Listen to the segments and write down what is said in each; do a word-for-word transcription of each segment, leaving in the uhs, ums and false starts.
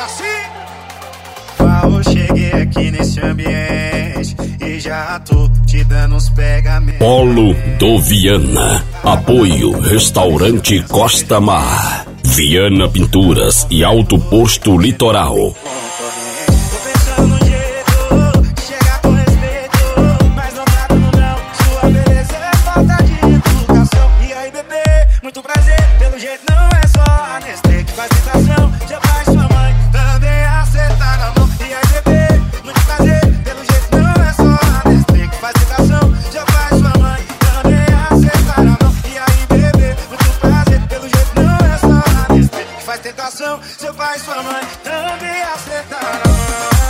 Falou, cheguei aqui nesse ambiente e já tô te dando uns pegamentos. Polo do Viana. Apoio Restaurante Costa Mar, Viana Pinturas e Alto Posto Litoral. Muito prazer, pelo jeito não é só a Nestlé que faz tentação. Seu pai e sua mãe também acertaram a mão. E aí bebê, muito prazer, pelo jeito não é só a Nestlé que faz tentação. Seu pai e sua mãe também acertaram a mão. E aí bebê, muito prazer, pelo jeito não é só a Nestlé que faz tentação. Seu pai e sua mãe também acertaram a mão.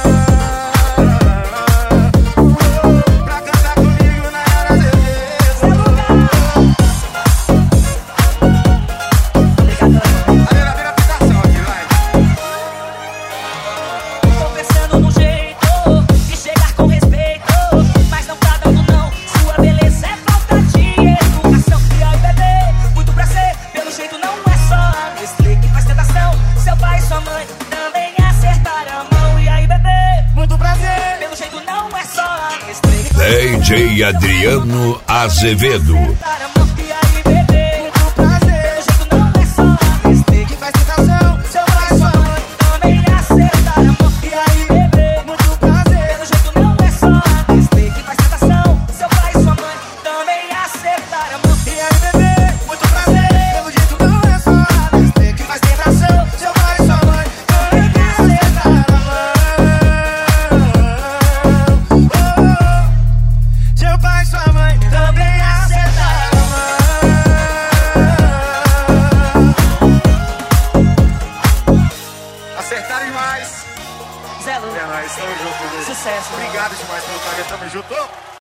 D J Adriano Azevedo. Acertaram demais. Zé Lu. É nóis, tamo junto. Sucesso. Obrigado demais pelo carinho, tamo junto.